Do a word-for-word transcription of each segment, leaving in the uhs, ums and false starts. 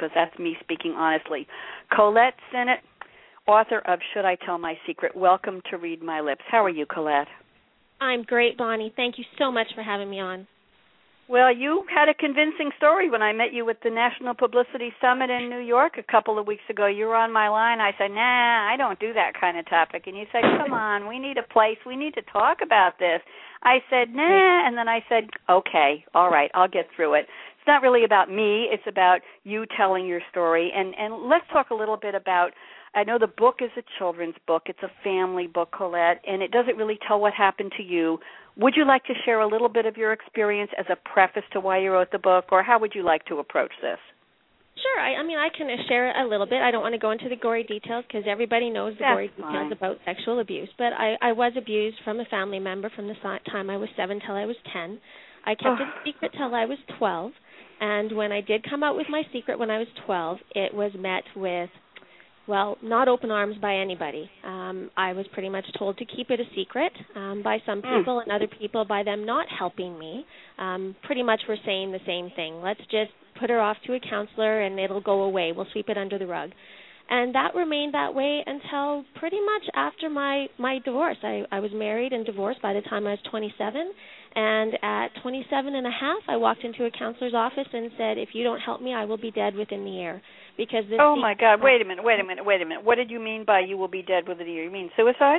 because that's me speaking honestly. Colette Sinnott, author of Should I Tell My Secret? Welcome to Read My Lips. How are you, Colette? I'm great, Bonnie. Thank you so much for having me on. Well, you had a convincing story when I met you at the National Publicity Summit in New York a couple of weeks ago. You were on my line. I said, nah, I don't do that kind of topic. And you said, come on, we need a place. We need to talk about this. I said, nah, and then I said, okay, all right, I'll get through it. It's not really about me. It's about you telling your story. And, and let's talk a little bit about, I know the book is a children's book. It's a family book, Colette, and it doesn't really tell what happened to you. Would you like to share a little bit of your experience as a preface to why you wrote the book, or how would you like to approach this? Sure. I, I mean, I can share a little bit. I don't want to go into the gory details because everybody knows the That's gory fine. details about sexual abuse. But I, I was abused from a family member from the time I was seven till I was ten. I kept Oh. it secret till I was twelve. And when I did come out with my secret when I was twelve, it was met with, well, not open arms by anybody. Um, I was pretty much told to keep it a secret um, by some people, mm. and other people by them not helping me. Um, pretty much were saying the same thing. Let's just put her off to a counselor and it'll go away. We'll sweep it under the rug. And that remained that way until pretty much after my, my divorce. I, I was married and divorced by the time I was twenty-seven. And at twenty-seven and a half, I walked into a counselor's office and said, if you don't help me, I will be dead within the year. Because this oh, my God. Wait a minute, wait a minute, wait a minute. What did you mean by you will be dead within a year? You mean suicide?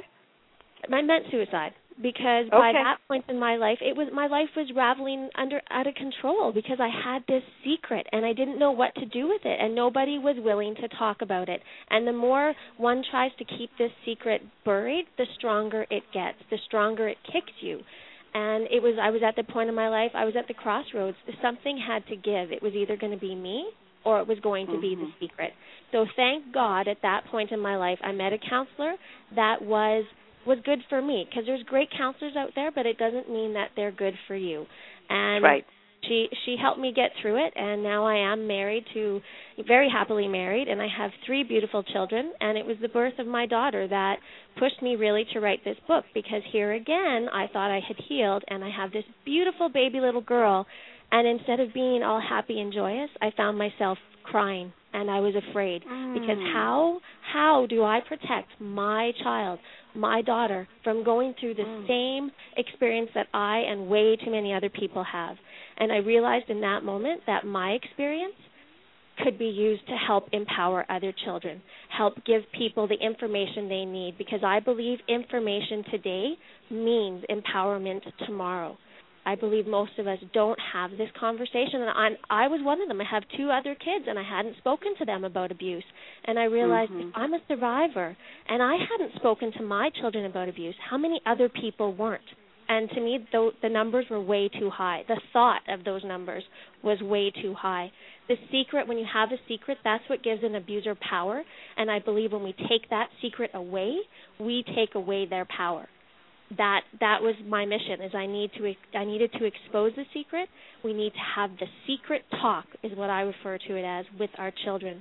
I meant suicide. Because okay. by that point in my life, it was my life was raveling under out of control because I had this secret and I didn't know what to do with it, and nobody was willing to talk about it. And the more one tries to keep this secret buried, the stronger it gets, the stronger it kicks you. And it was I was at the point in my life, I was at the crossroads. Something had to give. It was either going to be me or it was going to mm-hmm. be the secret. So thank God at that point in my life, I met a counselor that was was good for me, because there's great counselors out there, but it doesn't mean that they're good for you. And right. she she helped me get through it, and now I am married to, very happily married, and I have three beautiful children, and it was the birth of my daughter that pushed me really to write this book, because here again, I thought I had healed, and I have this beautiful baby little girl, and instead of being all happy and joyous, I found myself crying, and I was afraid, mm. because how how do I protect my child, my daughter, from going through the mm. same experience that I and way too many other people have? And I realized in that moment that my experience could be used to help empower other children, help give people the information they need, because I believe information today means empowerment tomorrow. I believe most of us don't have this conversation, and I, I was one of them. I have two other kids, and I hadn't spoken to them about abuse. And I realized mm-hmm. if I'm a survivor, and I hadn't spoken to my children about abuse, how many other people weren't? And to me, the, the numbers were way too high. The thought of those numbers was way too high. The secret, when you have a secret, that's what gives an abuser power. And I believe when we take that secret away, we take away their power. That that was my mission. Is I need to I needed to expose the secret. We need to have the secret talk, is what I refer to it as, with our children.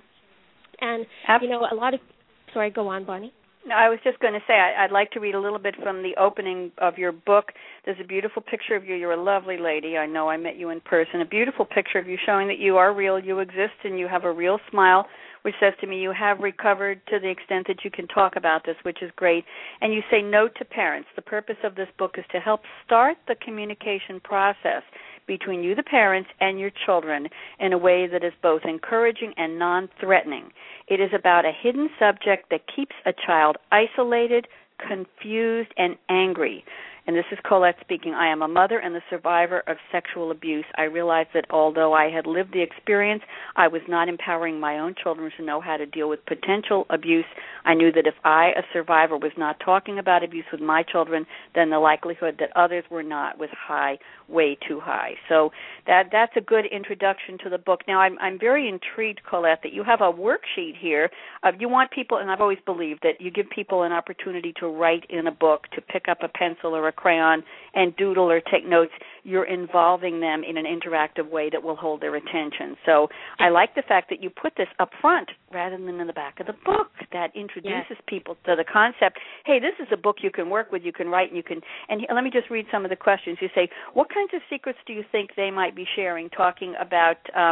And Absolutely. you know, a lot of sorry, go on, Bonnie. No, I was just going to say, I, I'd like to read a little bit from the opening of your book. There's a beautiful picture of you. You're a lovely lady. I know I met you in person. A beautiful picture of you showing that you are real, you exist, and you have a real smile, which says to me you have recovered to the extent that you can talk about this, which is great. And you say no to parents. The purpose of this book is to help start the communication process between you, the parents, and your children in a way that is both encouraging and non-threatening. It is about a hidden subject that keeps a child isolated, confused, and angry. And this is Colette speaking. I am a mother and the survivor of sexual abuse. I realized that although I had lived the experience, I was not empowering my own children to know how to deal with potential abuse. I knew that if I, a survivor, was not talking about abuse with my children, then the likelihood that others were not was high, way too high. So that that's a good introduction to the book. Now, I'm I'm very intrigued, Colette, that you have a worksheet here. Of you want people, and I've always believed that you give people an opportunity to write in a book, to pick up a pencil or a crayon and doodle or take notes. You're involving them in an interactive way that will hold their attention. So I like the fact that you put this up front rather than in the back of the book. That introduces yes. people to the concept. Hey, this is a book you can work with, you can write, and you can. And let me just read some of the questions. You say, what kinds of secrets do you think they might be sharing, talking about um,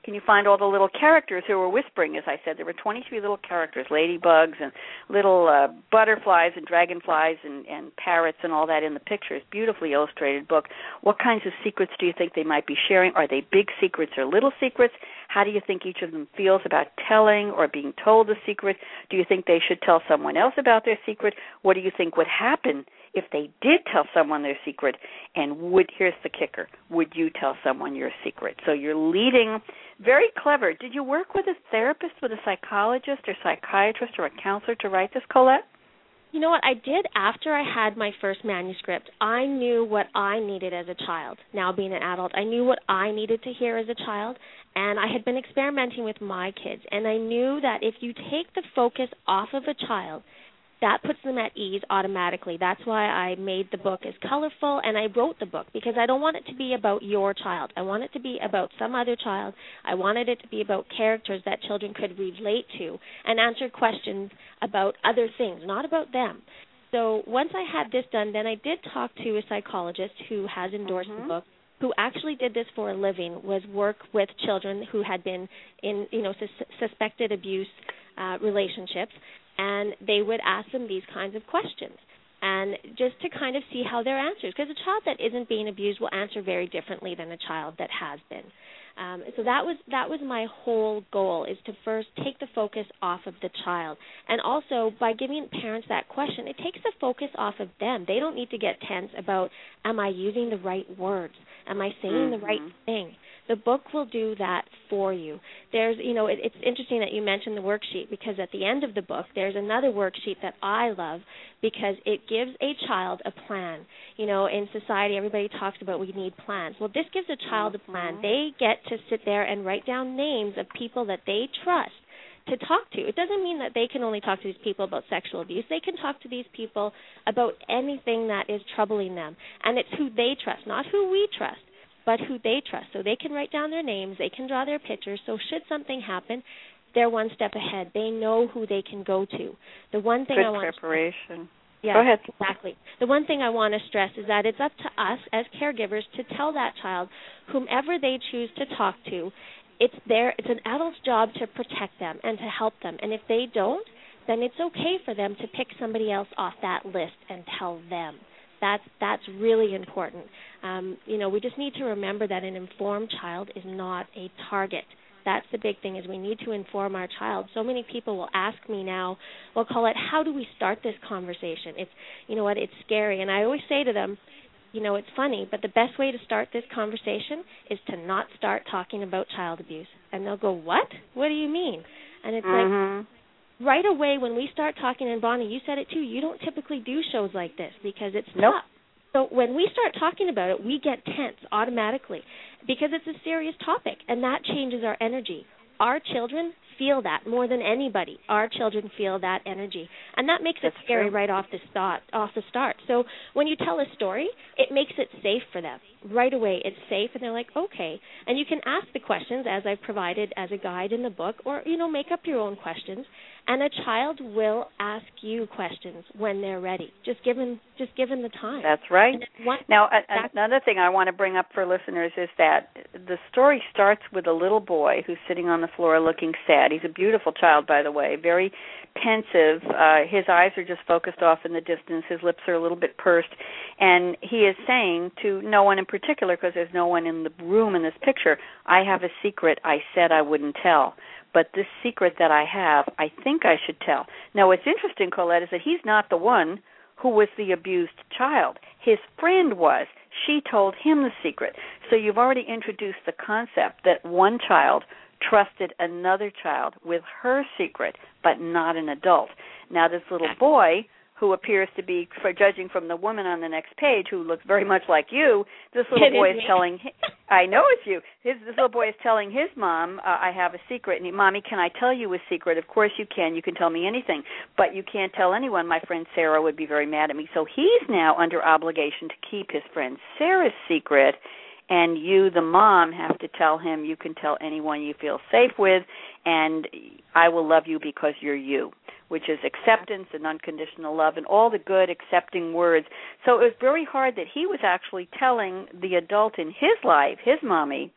Can you find all the little characters who were whispering? As I said, there were twenty-three little characters, ladybugs and little uh, butterflies and dragonflies and, and parrots and all that in the pictures. Beautifully illustrated book. What kinds of secrets do you think they might be sharing? Are they big secrets or little secrets? How do you think each of them feels about telling or being told a secret? Do you think they should tell someone else about their secret? What do you think would happen if they did tell someone their secret? And would, here's the kicker, would you tell someone your secret? So you're leading, very clever. Did you work with a therapist, with a psychologist or psychiatrist or a counselor to write this, Colette? You know what I did after I had my first manuscript? I knew what I needed as a child. Now being an adult, I knew what I needed to hear as a child, and I had been experimenting with my kids, and I knew that if you take the focus off of a child, that puts them at ease automatically. That's why I made the book as colorful, and I wrote the book, because I don't want it to be about your child. I want it to be about some other child. I wanted it to be about characters that children could relate to and answer questions about other things, not about them. So once I had this done, then I did talk to a psychologist who has endorsed mm-hmm. the book, who actually did this for a living, was work with children who had been in, you know, sus- suspected abuse uh, relationships, and they would ask them these kinds of questions, and just to kind of see how their answers, because a child that isn't being abused will answer very differently than a child that has been. Um, so that was that was my whole goal, is to first take the focus off of the child. And also, by giving parents that question, it takes the focus off of them. They don't need to get tense about, am I using the right words? Am I saying mm-hmm. the right thing? The book will do that for you. There's, you know, it, it's interesting that you mentioned the worksheet, because at the end of the book, there's another worksheet that I love, because it gives a child a plan. You know, in society, everybody talks about we need plans. Well, this gives a child a plan. They get to sit there and write down names of people that they trust to talk to. It doesn't mean that they can only talk to these people about sexual abuse. They can talk to these people about anything that is troubling them. And it's who they trust, not who we trust, but who they trust. So they can write down their names, they can draw their pictures, so should something happen, they're one step ahead. They know who they can go to. The one thing Good I want preparation. Yeah, go ahead. Exactly. The one thing I want to stress is that it's up to us as caregivers to tell that child, whomever they choose to talk to, it's their, it's an adult's job to protect them and to help them. And if they don't, then it's okay for them to pick somebody else off that list and tell them. That's that's really important. Um, you know, we just need to remember that an informed child is not a target. That's the big thing, is we need to inform our child. So many people will ask me now, well, Colette, how do we start this conversation? It's, you know what, it's scary. And I always say to them, you know, it's funny, but the best way to start this conversation is to not start talking about child abuse. And they'll go, what? What do you mean? And it's mm-hmm. like, right away when we start talking, and Bonnie, you said it too, you don't typically do shows like this because it's nope. tough. So when we start talking about it, we get tense automatically because it's a serious topic, and that changes our energy. Our children feel that more than anybody. Our children feel that energy, and that makes That's it scary true. right off the start. Off the start. So when you tell a story, it makes it safe for them. Right away, it's safe, and they're like, okay. And you can ask the questions, as I've provided as a guide in the book, or, you know, make up your own questions. And a child will ask you questions when they're ready. Just give them, just give them the time. That's right. One, now, a, another thing I want to bring up for listeners is that the story starts with a little boy who's sitting on the floor looking sad. He's a beautiful child, by the way, very pensive. Uh, his eyes are just focused off in the distance. His lips are a little bit pursed. And he is saying to no one in particular, because there's no one in the room in this picture, I have a secret I said I wouldn't tell. But this secret that I have, I think I should tell. Now, what's interesting, Colette, is that he's not the one who was the abused child. His friend was. She told him the secret. So you've already introduced the concept that one child trusted another child with her secret, but not an adult. Now, this little boy, who appears to be, for judging from the woman on the next page, who looks very much like you, this little boy is telling, I know it's you, his, this little boy is telling his mom, uh, I have a secret. And he, Mommy, can I tell you a secret? Of course you can. You can tell me anything. But you can't tell anyone. My friend Sarah would be very mad at me. So he's now under obligation to keep his friend Sarah's secret, and you, the mom, have to tell him you can tell anyone you feel safe with, and I will love you because you're you, which is acceptance and unconditional love and all the good accepting words. So it was very hard that he was actually telling the adult in his life, his mommy,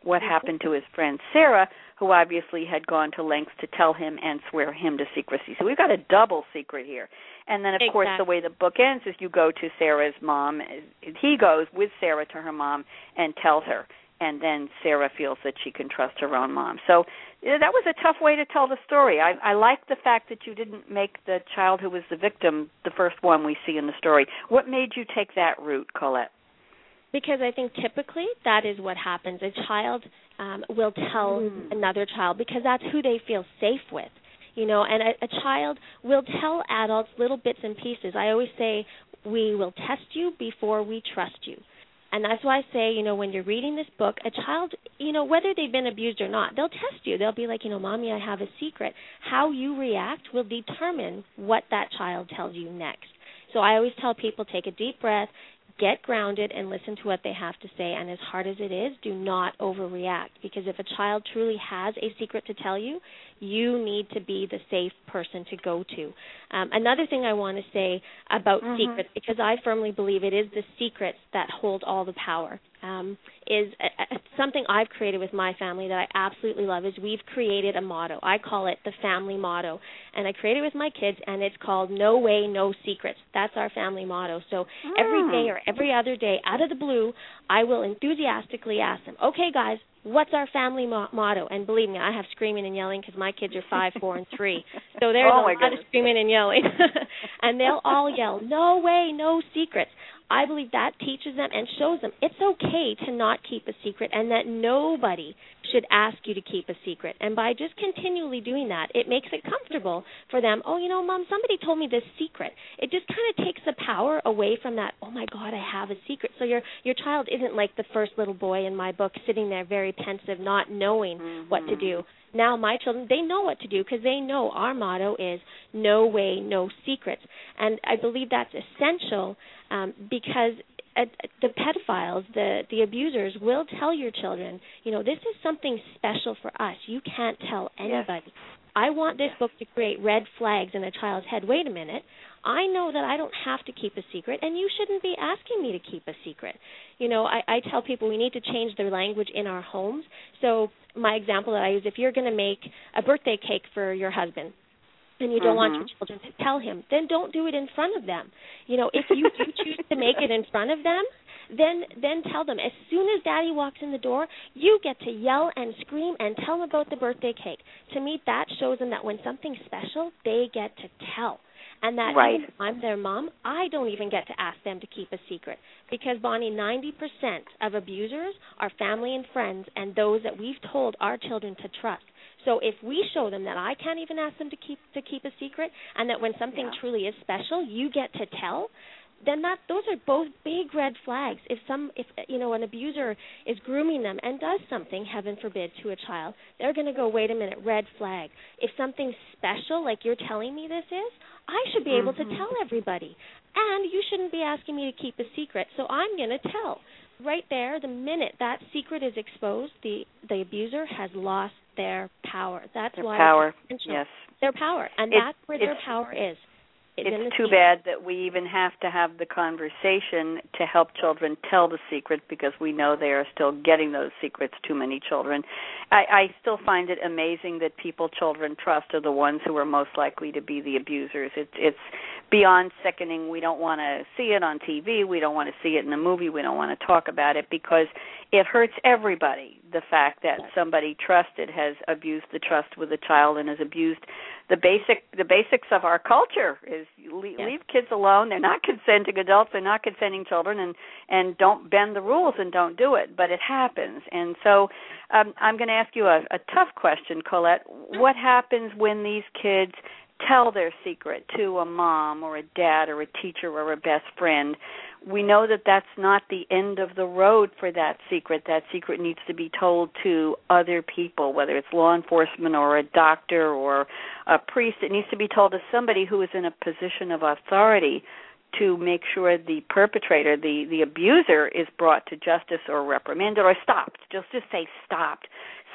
what mm-hmm. happened to his friend Sarah, who obviously had gone to lengths to tell him and swear him to secrecy. So we've got a double secret here. And then, of exactly. course, the way the book ends is you go to Sarah's mom. He goes with Sarah to her mom and tells her. And then Sarah feels that she can trust her own mom. So you know, that was a tough way to tell the story. I, I like the fact that you didn't make the child who was the victim the first one we see in the story. What made you take that route, Colette? Because I think typically that is what happens. A child um, will tell mm. another child because that's who they feel safe with. You know, and a, a child will tell adults little bits and pieces. I always say we will test you before we trust you. And that's why I say, you know, when you're reading this book, a child, you know, whether they've been abused or not, they'll test you. They'll be like, you know, Mommy, I have a secret. How you react will determine what that child tells you next. So I always tell people, take a deep breath, get grounded, and listen to what they have to say. And as hard as it is, do not overreact. Because if a child truly has a secret to tell you, you need to be the safe person to go to. Um, another thing I want to say about mm-hmm. secrets, because I firmly believe it is the secrets that hold all the power, um, is a, a, something I've created with my family that I absolutely love is we've created a motto. I call it the family motto. And I created it with my kids, and it's called No Way, No Secrets. That's our family motto. So mm. every day or every other day, out of the blue, I will enthusiastically ask them, okay, guys, what's our family mo- motto? And believe me, I have screaming and yelling because my kids are five, four, and three. So there's oh a lot goodness. of screaming and yelling. And they'll all yell, no way, no secrets. I believe that teaches them and shows them it's okay to not keep a secret and that nobody should ask you to keep a secret. And by just continually doing that, it makes it comfortable for them. Oh, you know, Mom, somebody told me this secret. It just kind of takes the power away from that, oh, my God, I have a secret. So your your child isn't like the first little boy in my book sitting there very pensive, not knowing mm-hmm. what to do. Now my children, they know what to do because they know our motto is no way, no secrets. And I believe that's essential um, because uh, the pedophiles, the, the abusers will tell your children, you know, this is something special for us. You can't tell anybody. Yes. I want this book to create red flags in a child's head. Wait a minute. I know that I don't have to keep a secret, and you shouldn't be asking me to keep a secret. You know, I, I tell people we need to change the language in our homes. So my example that I use, if you're going to make a birthday cake for your husband, and you don't mm-hmm. want your children to tell him, then don't do it in front of them. You know, if you do choose to make it in front of them, then then tell them. As soon as Daddy walks in the door, you get to yell and scream and tell them about the birthday cake. To me, that shows them that when something's special, they get to tell. And that right. even if I'm their mom, I don't even get to ask them to keep a secret. Because, Bonnie, ninety percent of abusers are family and friends and those that we've told our children to trust. So if we show them that I can't even ask them to keep to keep a secret and that when something yeah. truly is special, you get to tell, then that those are both big red flags. If some, if you know, an abuser is grooming them and does something, heaven forbid, to a child, they're going to go, wait a minute, red flag. If something special, like you're telling me this is, I should be able mm-hmm. to tell everybody. And you shouldn't be asking me to keep a secret, so I'm going to tell. Right there, the minute that secret is exposed, the, the abuser has lost their power. That's their why power. It's yes. Their power, and it, that's where their power is. It's too secret. bad that we even have to have the conversation to help children tell the secret because we know they are still getting those secrets, too many children. I, I still find it amazing that people children trust are the ones who are most likely to be the abusers. It, it's beyond sickening. We don't want to see it on T V. We don't want to see it in a movie. We don't want to talk about it because it hurts everybody, the fact that somebody trusted has abused the trust with a child and has abused the basic the basics of our culture is leave, yes. leave kids alone. They're not consenting adults. They're not consenting children, and, and don't bend the rules and don't do it. But it happens. And so um, I'm going to ask you a, a tough question, Colette. What happens when these kids tell their secret to a mom or a dad or a teacher or a best friend? We know that that's not the end of the road for that secret. That secret needs to be told to other people, whether it's law enforcement or a doctor or a priest. It needs to be told to somebody who is in a position of authority to make sure the perpetrator, the, the abuser, is brought to justice or reprimanded or stopped. Just just say stopped.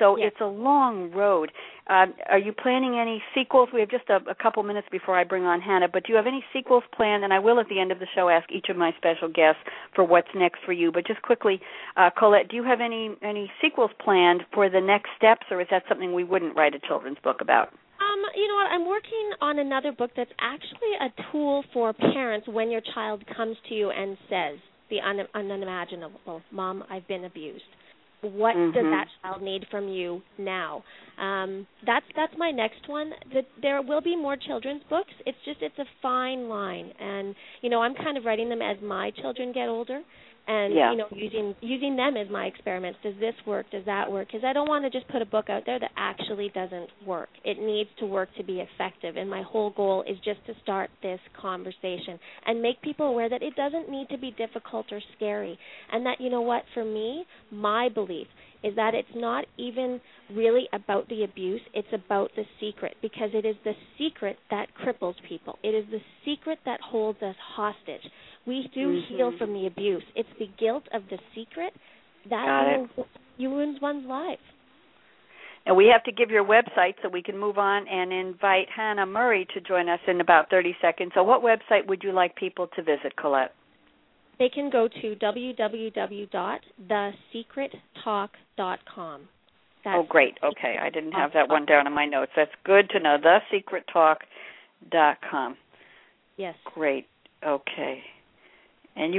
So yes. it's a long road. Uh, are you planning any sequels? We have just a, a couple minutes before I bring on Hannah, but do you have any sequels planned? And I will, at the end of the show, ask each of my special guests for what's next for you. But just quickly, uh, Colette, do you have any, any sequels planned for the next steps, or is that something we wouldn't write a children's book about? Um, you know what, I'm working on another book that's actually a tool for parents when your child comes to you and says the un- unimaginable, Mom, I've been abused. What mm-hmm. does that child need from you now? Um, that's that's my next one. The, there will be more children's books. It's just it's a fine line, and you know I'm kind of writing them as my children get older, and yeah. you know using using them as my experiments. Does this work? Does that work? Because I don't want to just put a book out there that actually doesn't work. It needs to work to be effective, and my whole goal is just to start this conversation and make people aware that it doesn't need to be difficult or scary, and that you know what, for me, my belief is that it's not even really about the abuse, it's about the secret, because it is the secret that cripples people. It is the secret that holds us hostage. We do mm-hmm. heal from the abuse. It's the guilt of the secret that ruins, ruins one's life. And we have to give your website so we can move on and invite Hannah Murray to join us in about thirty seconds. So what website would you like people to visit, Colette? They can go to w w w dot the secret talk dot com. Oh, great. Okay, I didn't have that one down in my notes. That's good to know, the secret talk dot com. Yes. Great. Okay.